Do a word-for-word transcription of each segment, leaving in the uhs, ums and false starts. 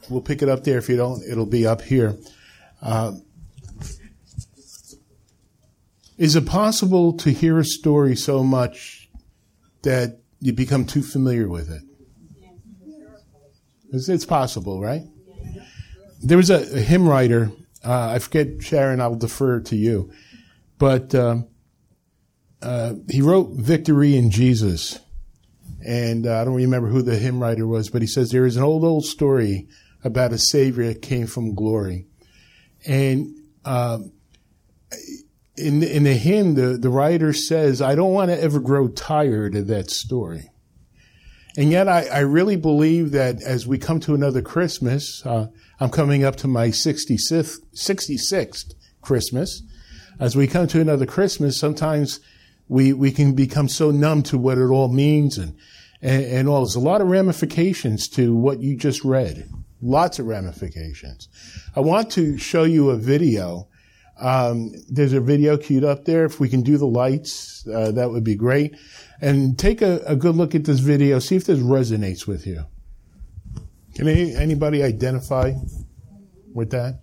we'll pick it up there. If you don't, it'll be up here. Uh, is it possible to hear a story so much that you become too familiar with it? It's, it's possible, right? There was a, a hymn writer, uh, I forget, Sharon, I'll defer to you, but um, uh, he wrote Victory in Jesus. And uh, I don't remember who the hymn writer was, but he says there is an old, old story about a Savior that came from glory. And uh, in, in the hymn, the, the writer says, I don't want to ever grow tired of that story. And yet I, I really believe that as we come to another Christmas, uh, I'm coming up to my sixty-sixth, sixty-sixth Christmas. As we come to another Christmas, sometimes we, we can become so numb to what it all means and, and, and all. There's a lot of ramifications to what you just read. Lots of ramifications. I want to show you a video. Um, there's a video queued up there. If we can do the lights, uh, that would be great. And take a, a good look at this video. See if this resonates with you. Can any, anybody identify with that?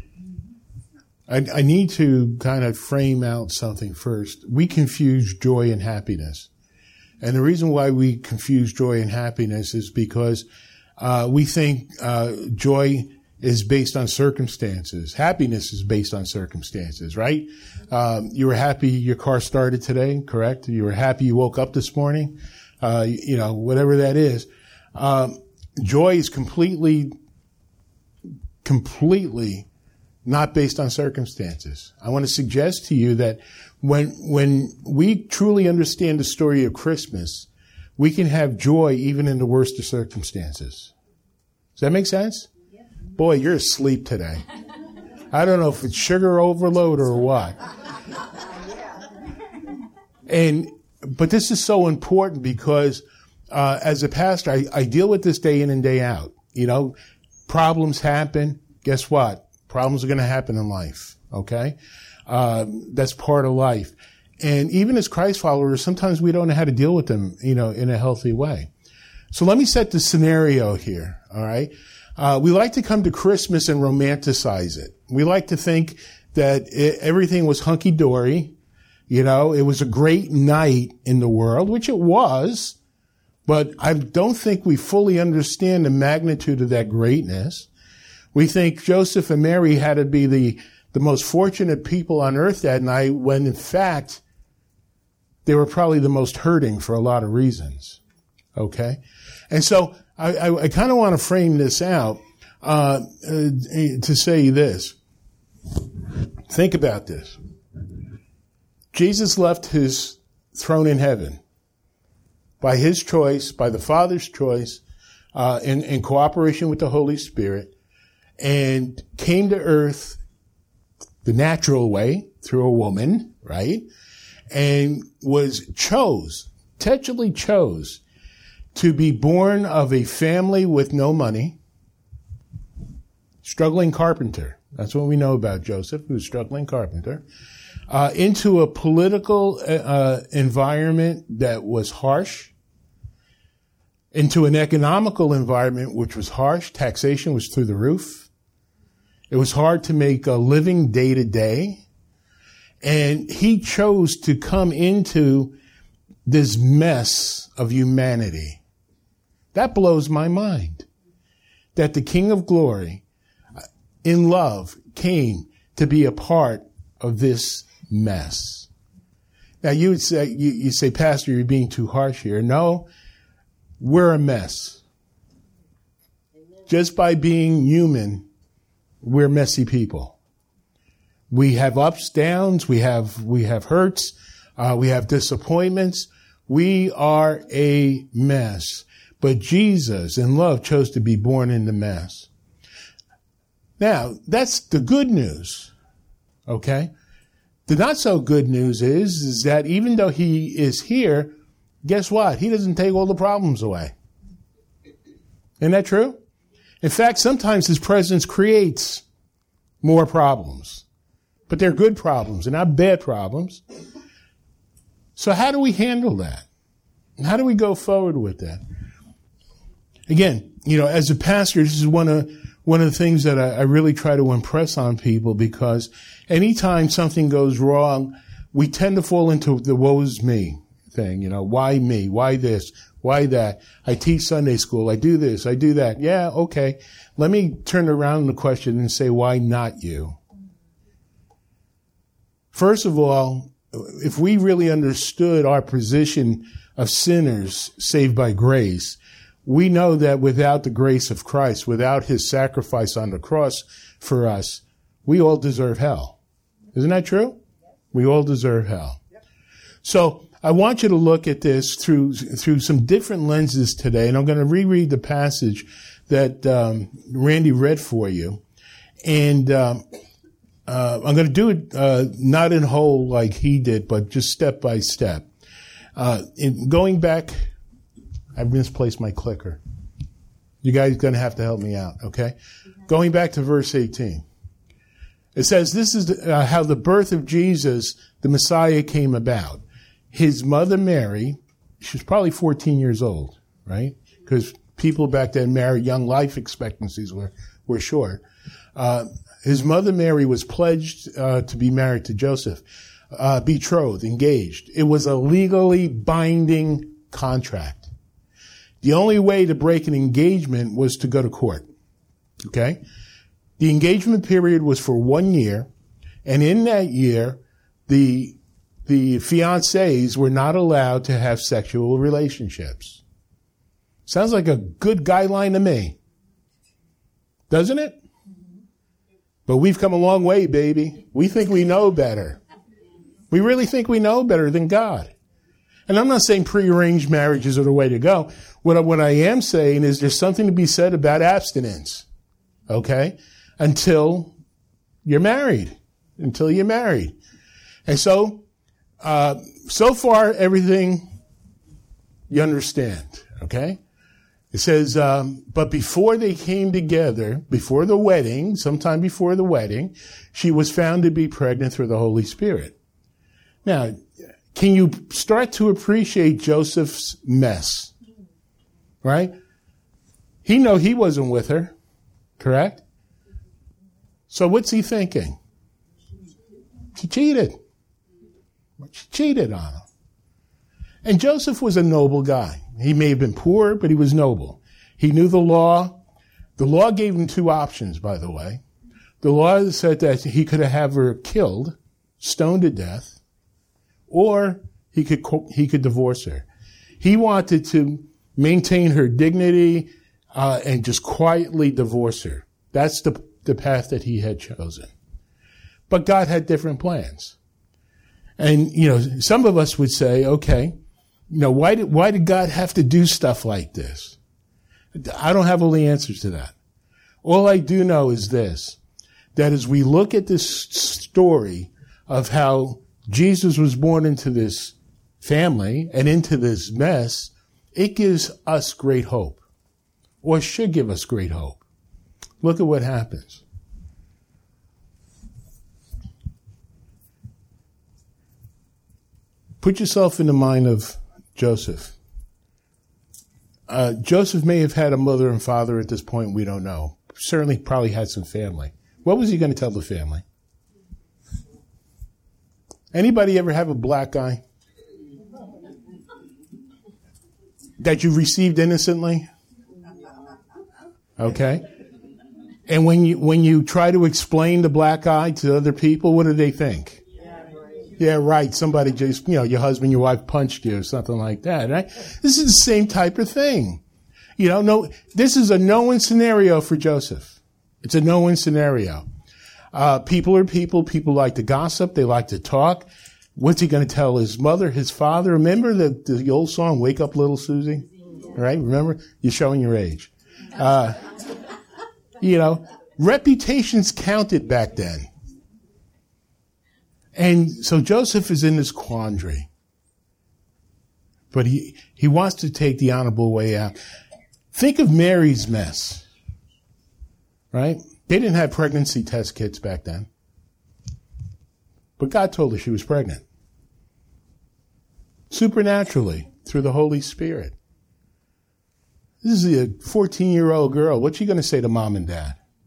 I, I need to kind of frame out something first. We confuse joy and happiness. And the reason why we confuse joy and happiness is because uh, we think uh, joy is based on circumstances. Happiness is based on circumstances, right? Um, you were happy your car started today, correct? You were happy you woke up this morning, uh, you, you know, whatever that is. Um, joy is completely, completely not based on circumstances. I want to suggest to you that when, when we truly understand the story of Christmas, we can have joy even in the worst of circumstances. Does that make sense? Boy, you're asleep today. I don't know if it's sugar overload or what. And, but this is so important because, uh, as a pastor, I, I deal with this day in and day out. You know, problems happen. Guess what? Problems are going to happen in life. Okay. Uh, that's part of life. And even as Christ followers, sometimes we don't know how to deal with them, you know, in a healthy way. So let me set the scenario here. All right. Uh, we like to come to Christmas and romanticize it. We like to think that it, everything was hunky-dory. You know, it was a great night in the world, which it was. But I don't think we fully understand the magnitude of that greatness. We think Joseph and Mary had to be the, the most fortunate people on earth that night, when in fact, they were probably the most hurting for a lot of reasons. Okay? And so I, I, I kind of want to frame this out uh, uh, to say this. Think about this. Jesus left his throne in heaven by his choice, by the Father's choice, uh, in, in cooperation with the Holy Spirit, and came to earth the natural way through a woman, right? And was chose, intentionally chose to be born of a family with no money, struggling carpenter. That's what we know about Joseph, who was a struggling carpenter, uh, into a political uh, environment that was harsh, into an economical environment which was harsh. Taxation was through the roof. It was hard to make a living day to day. And he chose to come into this mess of humanity. That blows my mind. That the King of Glory, in love, came to be a part of this mess. Now you would say, you, you say, Pastor, you're being too harsh here. No, we're a mess. Just by being human, we're messy people. We have ups, downs, we have, we have hurts, uh, we have disappointments. We are a mess. But Jesus, in love, chose to be born in the mess. Now, that's the good news. Okay? The not so good news is, is that even though he is here, guess what? He doesn't take all the problems away. Isn't that true? In fact, sometimes his presence creates more problems. But they're good problems. They're not bad problems. So how do we handle that? How do we go forward with that? Again, you know, as a pastor, this is one of one of the things that I, I really try to impress on people, because anytime something goes wrong, we tend to fall into the woe's me thing. You know, why me? Why this? Why that? I teach Sunday school. I do this. I do that. Yeah, okay. Let me turn around the question and say, why not you? First of all, if we really understood our position of sinners saved by grace, we know that without the grace of Christ, without his sacrifice on the cross for us, we all deserve hell. Isn't that true? We all deserve hell. So I want you to look at this through through some different lenses today, and I'm going to reread the passage that um, Randy read for you. And um, uh, I'm going to do it uh, not in whole like he did, but just step by step. Uh, in going back... I misplaced my clicker. You guys are going to have to help me out, okay? Going back to verse eighteen. It says, this is uh, how the birth of Jesus, the Messiah, came about. His mother Mary, she was probably fourteen years old, right? Because people back then married, young life expectancies were, were short. Uh, his mother Mary was pledged uh, to be married to Joseph, uh, betrothed, engaged. It was a legally binding contract. The only way to break an engagement was to go to court. Okay? The engagement period was for one year, and in that year, the the fiancés were not allowed to have sexual relationships. Sounds like a good guideline to me. Doesn't it? But we've come a long way, baby. We think we know better. We really think we know better than God. And I'm not saying prearranged marriages are the way to go. What I, what I am saying is there's something to be said about abstinence, okay, until you're married, until you're married. And so, uh, so far, everything you understand, okay? It says, um, but before they came together, before the wedding, sometime before the wedding, she was found to be pregnant through the Holy Spirit. Now, can you start to appreciate Joseph's mess? Right? He know he wasn't with her, correct? So what's he thinking? She cheated. She cheated on him. And Joseph was a noble guy. He may have been poor, but he was noble. He knew the law. The law gave him two options, by the way. The law said that he could have her killed, stoned to death, or he could he could divorce her. He wanted to maintain her dignity uh, and just quietly divorce her. That's the the path that he had chosen. But God had different plans. And, you know, some of us would say, okay, you know, why did why did God have to do stuff like this? I don't have all the answers to that. All I do know is this, that as we look at this story of how Jesus was born into this family and into this mess, it gives us great hope, or should give us great hope. Look at what happens. Put yourself in the mind of Joseph. Uh, Joseph may have had a mother and father at this point, we don't know. Certainly probably had some family. What was he going to tell the family? Anybody ever have a black eye that you received innocently? Okay. And when you when you try to explain the black eye to other people, what do they think? Yeah, right. Yeah, right. Somebody just, you know, your husband, your wife punched you or something like that, right? This is the same type of thing. You know, no, this is a no-win scenario for Joseph. It's a no-win scenario. Uh, people are people. People like to gossip. They like to talk. What's he going to tell his mother, his father? Remember the, the old song, Wake Up Little Susie? Right? Remember? You're showing your age. Uh, you know, reputations counted back then. And so Joseph is in this quandary. But he, he wants to take the honorable way out. Think of Mary's mess. Right? They didn't have pregnancy test kits back then. But God told her she was pregnant. Supernaturally, through the Holy Spirit. This is a fourteen-year-old girl. What's she going to say to mom and dad?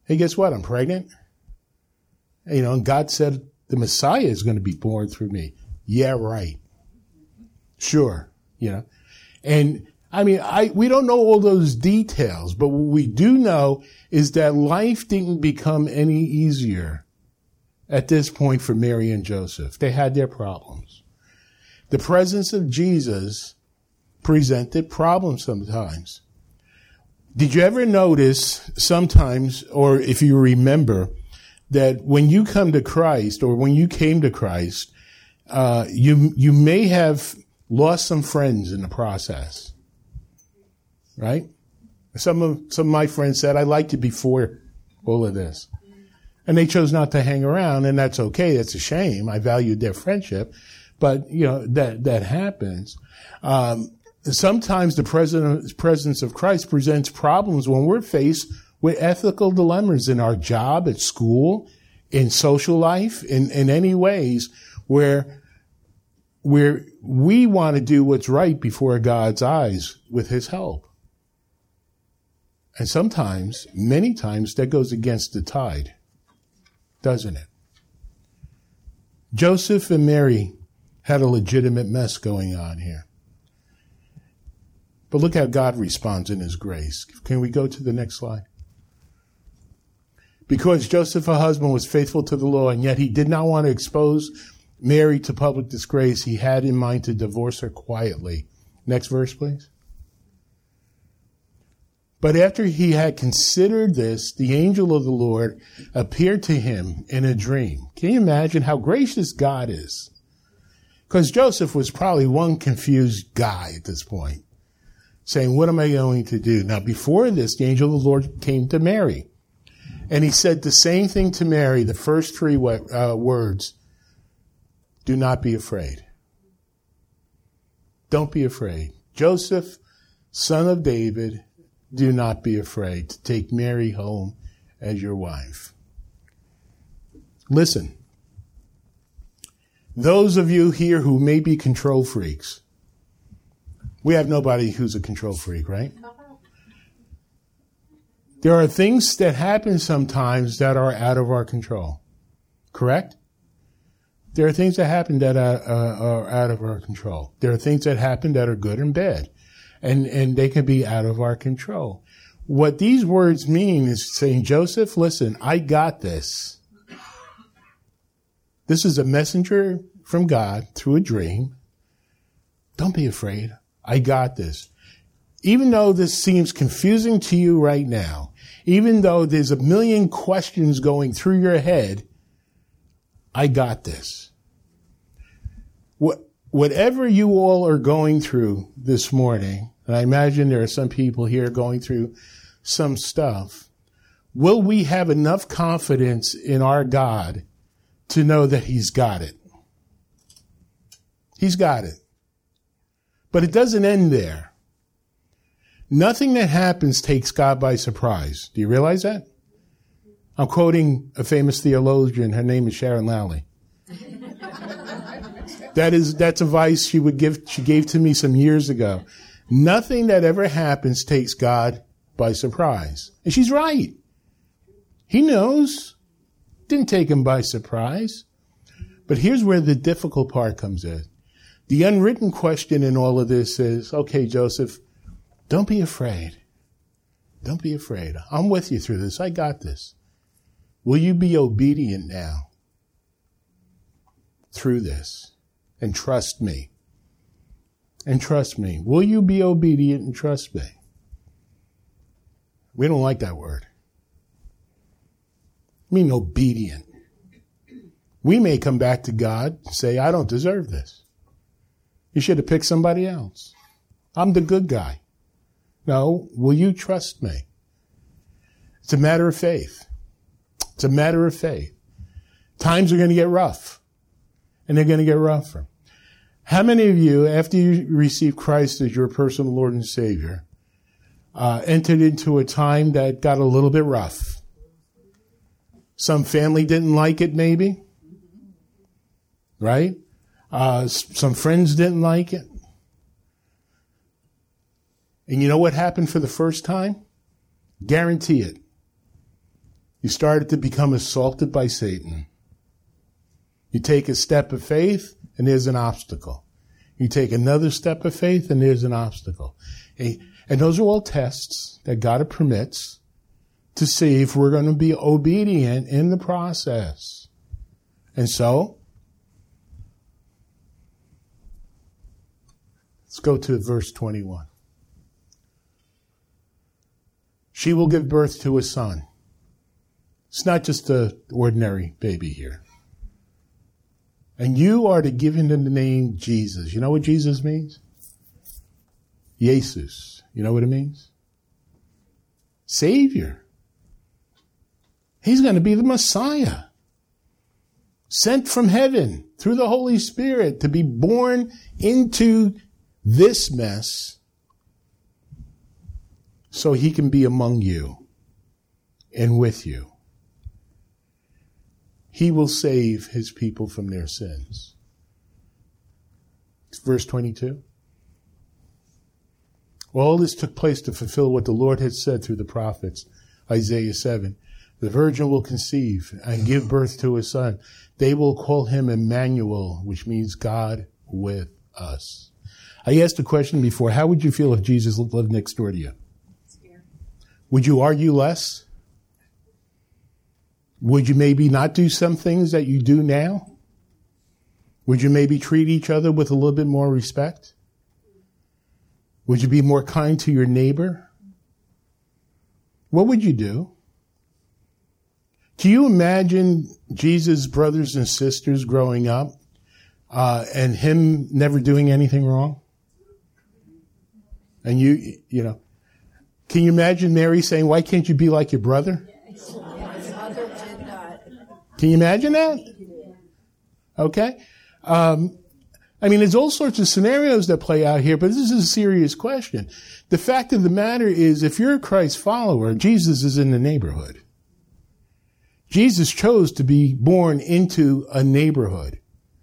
Hey, guess what? I'm pregnant. You know, and God said the Messiah is going to be born through me. Yeah, right. Sure. You know, and I mean, I, we don't know all those details, but what we do know is that life didn't become any easier at this point for Mary and Joseph. They had their problems. The presence of Jesus presented problems sometimes. Did you ever notice sometimes, or if you remember, that when you come to Christ, or when you came to Christ, uh, you, you may have lost some friends in the process, right? Some of, some of my friends said, I liked you before all of this. And they chose not to hang around, and that's okay. That's a shame. I valued their friendship. But, you know, that, that happens. Um, sometimes the presence, presence of Christ presents problems when we're faced with ethical dilemmas in our job, at school, in social life, in, in any ways where, where we want to do what's right before God's eyes with his help. And sometimes, many times, that goes against the tide, doesn't it? Joseph and Mary had a legitimate mess going on here. But look how God responds in his grace. Can we go to the next slide? Because Joseph, her husband, was faithful to the law, and yet he did not want to expose Mary to public disgrace, he had in mind to divorce her quietly. Next verse, please. But after he had considered this, the angel of the Lord appeared to him in a dream. Can you imagine how gracious God is? Because Joseph was probably one confused guy at this point, saying, what am I going to do? Now, before this, the angel of the Lord came to Mary. And he said the same thing to Mary, the first three uh, words. Do not be afraid. Don't be afraid. Joseph, son of David, do not be afraid to take Mary home as your wife. Listen, those of you here who may be control freaks, we have nobody who's a control freak, right? There are things that happen sometimes that are out of our control, correct? There are things that happen that are, uh, are out of our control. There are things that happen that are good and bad. And, and they can be out of our control. What these words mean is saying, Joseph, listen, I got this. This is a messenger from God through a dream. Don't be afraid. I got this. Even though this seems confusing to you right now, even though there's a million questions going through your head, I got this. What, Whatever you all are going through this morning, and I imagine there are some people here going through some stuff, will we have enough confidence in our God to know that he's got it? He's got it. But it doesn't end there. Nothing that happens takes God by surprise. Do you realize that? I'm quoting a famous theologian. Her name is Sharon Lowley. That is, that's advice she would give, she gave to me some years ago. Nothing that ever happens takes God by surprise. And she's right. He knows. Didn't take him by surprise. But here's where the difficult part comes in. The unwritten question in all of this is, okay, Joseph, don't be afraid. Don't be afraid. I'm with you through this. I got this. Will you be obedient now through this? And trust me. And trust me. Will you be obedient and trust me? We don't like that word. I mean obedient. We may come back to God and say, I don't deserve this. You should have picked somebody else. I'm the good guy. No, will you trust me? It's a matter of faith. It's a matter of faith. Times are going to get rough. And they're going to get rougher. How many of you, after you received Christ as your personal Lord and Savior, uh, entered into a time that got a little bit rough? Some family didn't like it, maybe. Right? Uh, some friends didn't like it. And you know what happened for the first time? Guarantee it. You started to become assaulted by Satan. You take a step of faith, and there's an obstacle. You take another step of faith, and there's an obstacle. And those are all tests that God permits to see if we're going to be obedient in the process. And so, let's go to verse twenty-one. She will give birth to a son. It's not just an ordinary baby here. And you are to give him the name Jesus. You know what Jesus means? Jesus. You know what it means? Savior. He's going to be the Messiah. Sent from heaven through the Holy Spirit to be born into this mess so he can be among you and with you. He will save his people from their sins. Verse twenty-two. All this took place to fulfill what the Lord had said through the prophets. Isaiah seven. The virgin will conceive and give birth to a son. They will call him Emmanuel, which means God with us. I asked a question before. How would you feel if Jesus lived next door to you? Scared. Would you argue less? Would you maybe not do some things that you do now? Would you maybe treat each other with a little bit more respect? Would you be more kind to your neighbor? What would you do? Can you imagine Jesus' brothers and sisters growing up uh, and him never doing anything wrong? And you, you know, can you imagine Mary saying, why can't you be like your brother? Can you imagine that? Okay. Um, I mean, there's all sorts of scenarios that play out here, but this is a serious question. The fact of the matter is, if you're a Christ follower, Jesus is in the neighborhood. Jesus chose to be born into a neighborhood.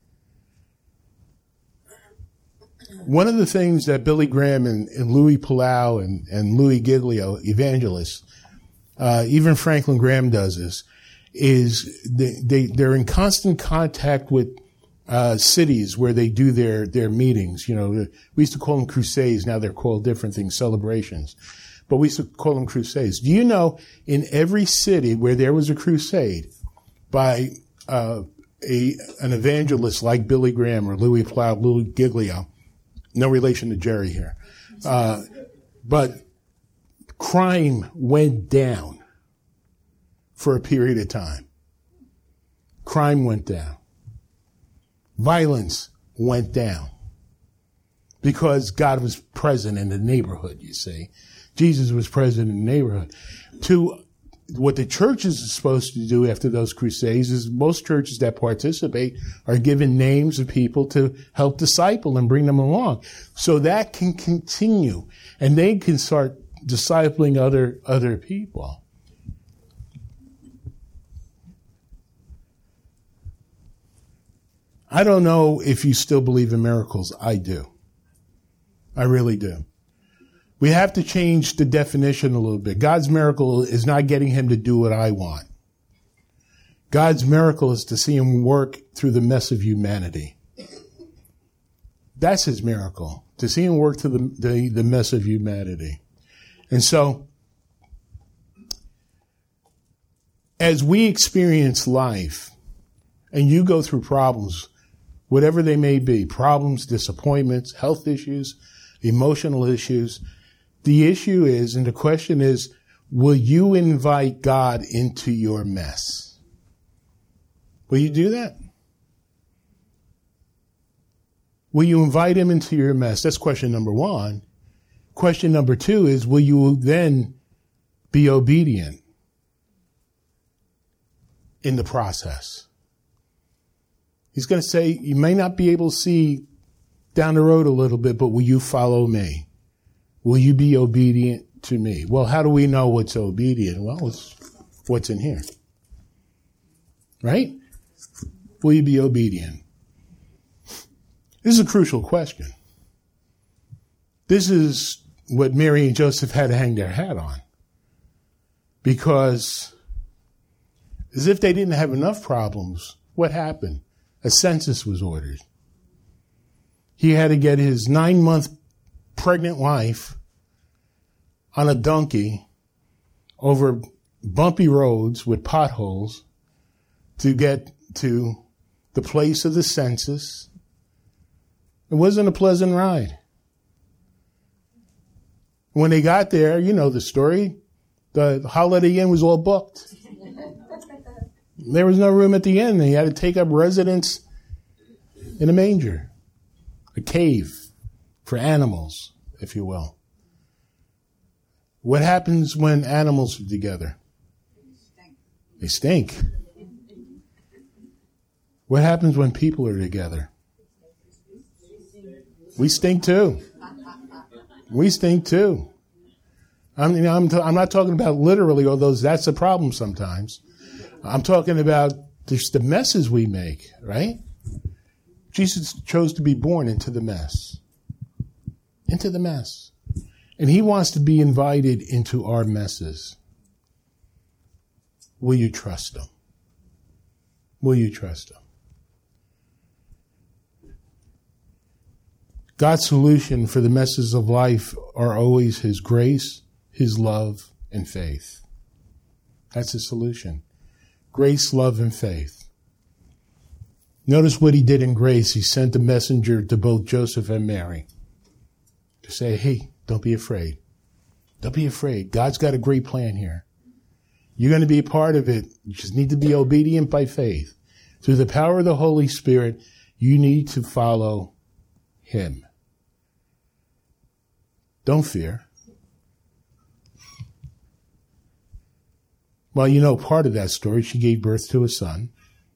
One of the things that Billy Graham and, and Louis Palau and, and Louis Giglio, evangelists, uh, even Franklin Graham does this, is they, they, they're in constant contact with uh, cities where they do their, their meetings. You know, we used to call them crusades. Now they're called different things, celebrations. But we used to call them crusades. Do you know in every city where there was a crusade by uh, a an evangelist like Billy Graham or Louis Palau, Louis Giglio, no relation to Jerry here, uh, but crime went down for a period of time. Crime went down. Violence went down. Because God was present in the neighborhood, you see. Jesus was present in the neighborhood. To what the churches are supposed to do after those crusades is most churches that participate are given names of people to help disciple and bring them along. So that can continue. And they can start discipling other, other people. I don't know if you still believe in miracles. I do. I really do. We have to change the definition a little bit. God's miracle is not getting him to do what I want. God's miracle is to see him work through the mess of humanity. That's his miracle, to see him work through the, the, the mess of humanity. And so, as we experience life, and you go through problems, whatever they may be, problems, disappointments, health issues, emotional issues, the issue is, and the question is, will you invite God into your mess? Will you do that? Will you invite him into your mess? That's question number one. Question number two is, will you then be obedient in the process? He's going to say, you may not be able to see down the road a little bit, but will you follow me? Will you be obedient to me? Well, how do we know what's obedient? Well, it's what's in here. Right? Will you be obedient? This is a crucial question. This is what Mary and Joseph had to hang their hat on. Because As if they didn't have enough problems, what happened? A census was ordered. He had to get his nine-month pregnant wife on a donkey over bumpy roads with potholes to get to the place of the census. It wasn't a pleasant ride. When they got there, you know the story, the Holiday Inn was all booked. There was no room at the inn. They had to take up residence in a manger, a cave for animals, if you will. What happens when animals are together? They stink. What happens when people are together? We stink too. We stink too. I mean, I'm, t- I'm not talking about literally, although that's a problem sometimes. I'm talking about just the messes we make, right? Jesus chose to be born into the mess. Into the mess. And he wants to be invited into our messes. Will you trust him? Will you trust him? God's solution for the messes of life are always his grace, his love, and faith. That's the solution. Grace, love, and faith. Notice what he did in grace. He sent a messenger to both Joseph and Mary to say, hey, don't be afraid. Don't be afraid. God's got a great plan here. You're going to be a part of it. You just need to be obedient by faith. Through the power of the Holy Spirit, you need to follow him. Don't fear. Well, you know part of that story. She gave birth to a son.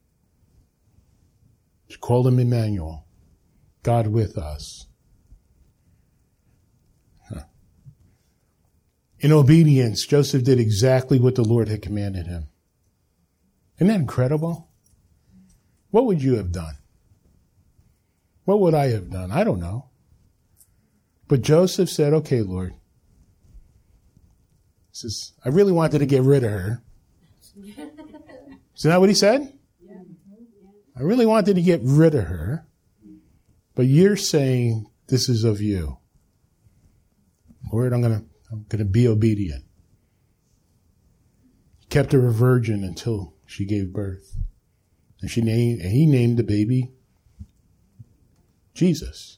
She called him Emmanuel, God with us. Huh. In obedience, Joseph did exactly what the Lord had commanded him. Isn't that incredible? What would you have done? What would I have done? I don't know. But Joseph said, okay, Lord. He says, I really wanted to get rid of her. Isn't that what he said? I really wanted to get rid of her. But you're saying this is of you. Lord, I'm going to I'm going to be obedient. He kept her a virgin until she gave birth. And she named, and he named the baby Jesus.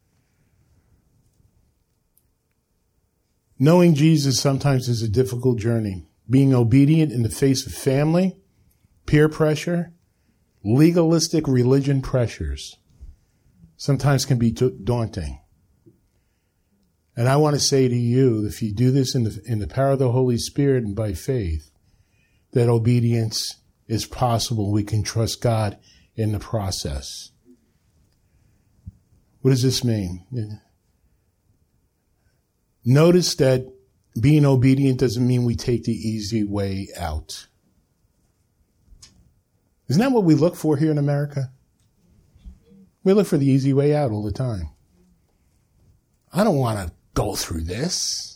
Knowing Jesus sometimes is a difficult journey. Being obedient in the face of family, peer pressure, legalistic religion pressures sometimes can be daunting. And I want to say to you, if you do this in the, in the power of the Holy Spirit and by faith, that obedience is possible. We can trust God in the process. What does this mean? Notice that being obedient doesn't mean we take the easy way out. Isn't that what we look for here in America? We look for the easy way out all the time. I don't want to go through this.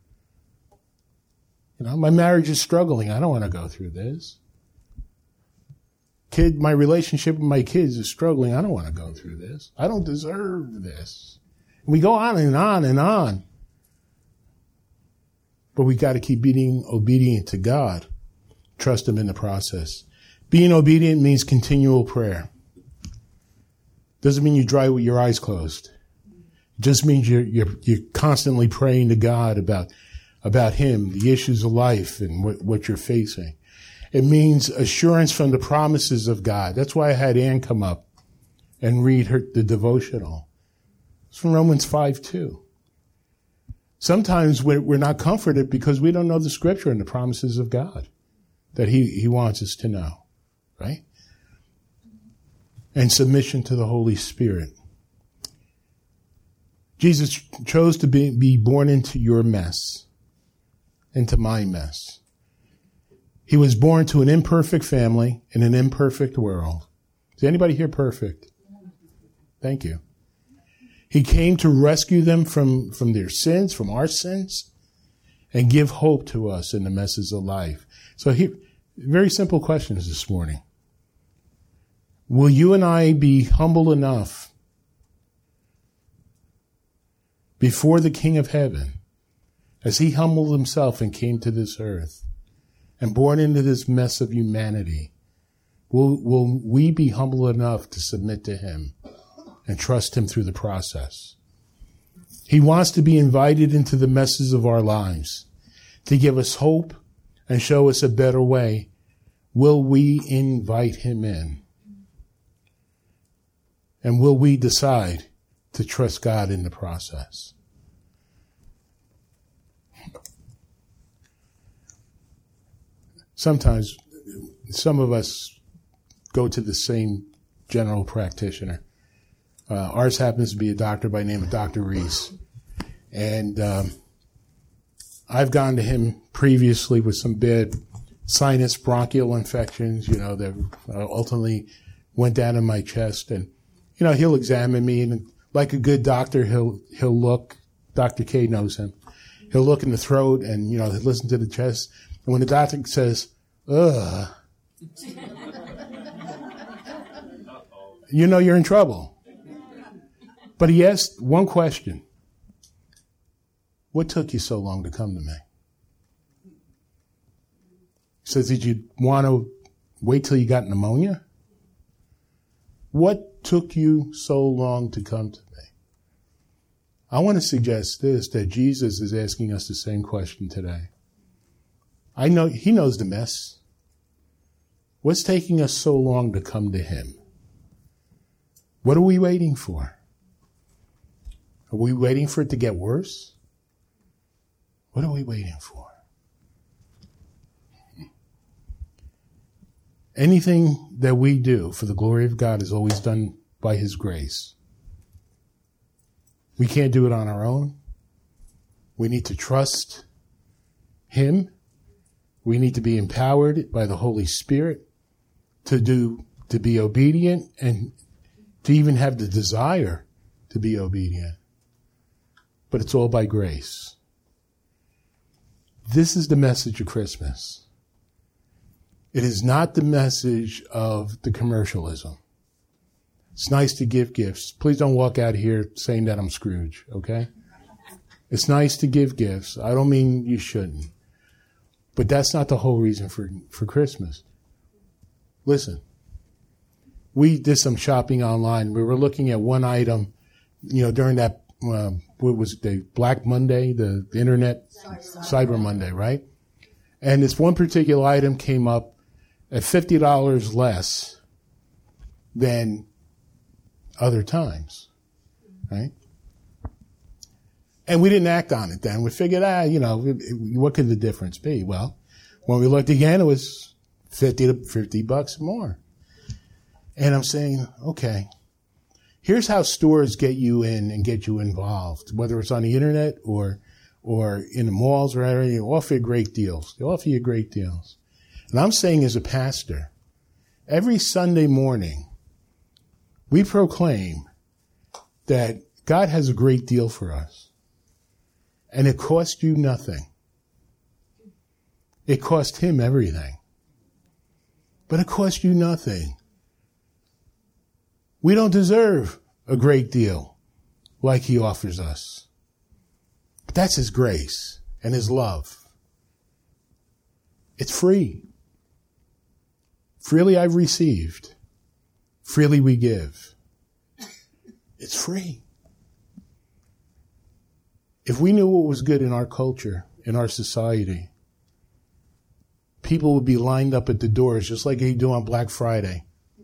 You know, my marriage is struggling. I don't want to go through this. Kid, my relationship with my kids is struggling. I don't want to go through this. I don't deserve this. We go on and on and on. But we got to keep being obedient to God. Trust him in the process. Being obedient means continual prayer. Doesn't mean you drive with your eyes closed. It just means you're, you're, you're constantly praying to God about, about him, the issues of life, and what, what you're facing. It means assurance from the promises of God. That's why I had Ann come up and read her, the devotional. It's from Romans five two. Sometimes we're not comforted because we don't know the scripture and the promises of God that he, he wants us to know, right? And submission to the Holy Spirit. Jesus chose to be, be born into your mess, into my mess. He was born to an imperfect family in an imperfect world. Is anybody here perfect? Thank you. He came to rescue them from, from their sins, from our sins, and give hope to us in the messes of life. So he, Very simple questions this morning. Will you and I be humble enough before the King of Heaven, as he humbled himself and came to this earth and born into this mess of humanity? Will, will we be humble enough to submit to him and trust him through the process? He wants to be invited into the messes of our lives to give us hope and show us a better way. Will we invite him in? And will we decide to trust God in the process? Sometimes some of us go to the same general practitioner. Uh, ours happens to be a doctor by the name of Doctor Reese. And um, I've gone to him previously with some bad sinus bronchial infections, you know, that uh, ultimately went down in my chest. And, you know, he'll examine me, and like a good doctor, he'll he'll look. Doctor K knows him. He'll look in the throat and, you know, he'll listen to the chest. And when the doctor says, ugh, you know you're in trouble. But he asked one question. What took you so long to come to me? He says, did you want to wait till you got pneumonia? What took you so long to come to me? I want to suggest this, that Jesus is asking us the same question today. I know he knows the mess. What's taking us so long to come to him? What are we waiting for? Are we waiting for it to get worse? What are we waiting for? Anything that we do for the glory of God is always done by his grace. We can't do it on our own. We need to trust him. We need to be empowered by the Holy Spirit to do, to be obedient, and to even have the desire to be obedient. But it's all by grace. This is the message of Christmas. It is not the message of the commercialism. It's nice to give gifts. Please don't walk out here saying that I'm Scrooge, okay? It's nice to give gifts. I don't mean you shouldn't. But that's not the whole reason for, for Christmas. Listen, we did some shopping online. We were looking at one item, you know, during that, uh, what was it, the Black Monday, the, the internet, Cyber, Cyber Monday, right? And this one particular item came up at fifty dollars less than other times, right? And we didn't act on it then. We figured, ah, you know, what could the difference be? Well, when we looked again, it was fifty to fifty bucks more. And I'm saying, okay, here's how stores get you in and get you involved, whether it's on the internet or or in the malls or whatever. They offer you great deals. They offer you great deals. And I'm saying, as a pastor, every Sunday morning, we proclaim that God has a great deal for us. And it cost you nothing. It cost him everything. But it cost you nothing. We don't deserve a great deal like he offers us. But that's his grace and his love. It's free. Freely I've received. Freely we give. It's free. If we knew what was good in our culture, in our society, people would be lined up at the doors just like they do on Black Friday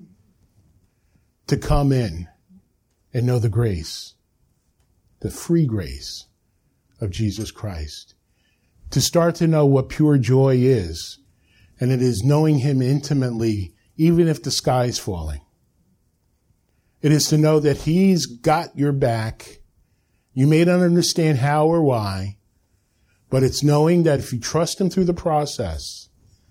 to come in and know the grace, the free grace of Jesus Christ. To start to know what pure joy is. And it is knowing him intimately, even if the sky's falling. It is to know that he's got your back. You may not understand how or why, but it's knowing that if you trust him through the process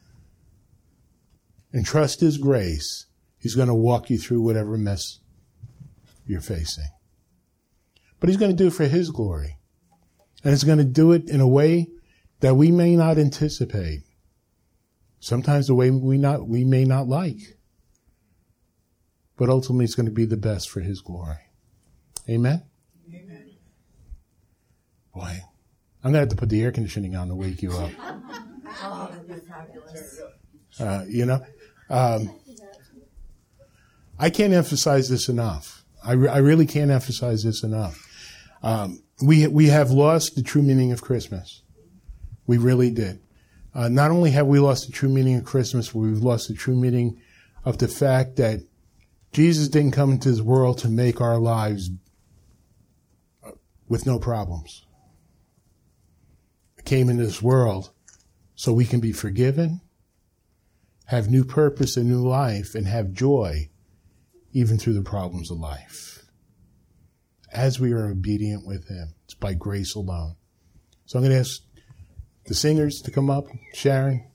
and trust his grace, he's going to walk you through whatever mess you're facing. But he's going to do it for his glory. And he's going to do it in a way that we may not anticipate. Sometimes the way we not we may not like. But ultimately it's going to be the best for his glory. Amen? Amen. Boy, I'm going to have to put the air conditioning on to wake you up. Oh, that'd be fabulous. Uh, you know, um, I can't emphasize this enough. I, re- I really can't emphasize this enough. Um, we we have lost the true meaning of Christmas. We really did. Uh, not only have we lost the true meaning of Christmas, but we've lost the true meaning of the fact that Jesus didn't come into this world to make our lives with no problems. He came into this world so we can be forgiven, have new purpose and new life, and have joy even through the problems of life. As we are obedient with him, it's by grace alone. So I'm going to ask the singers to come up. Sharon.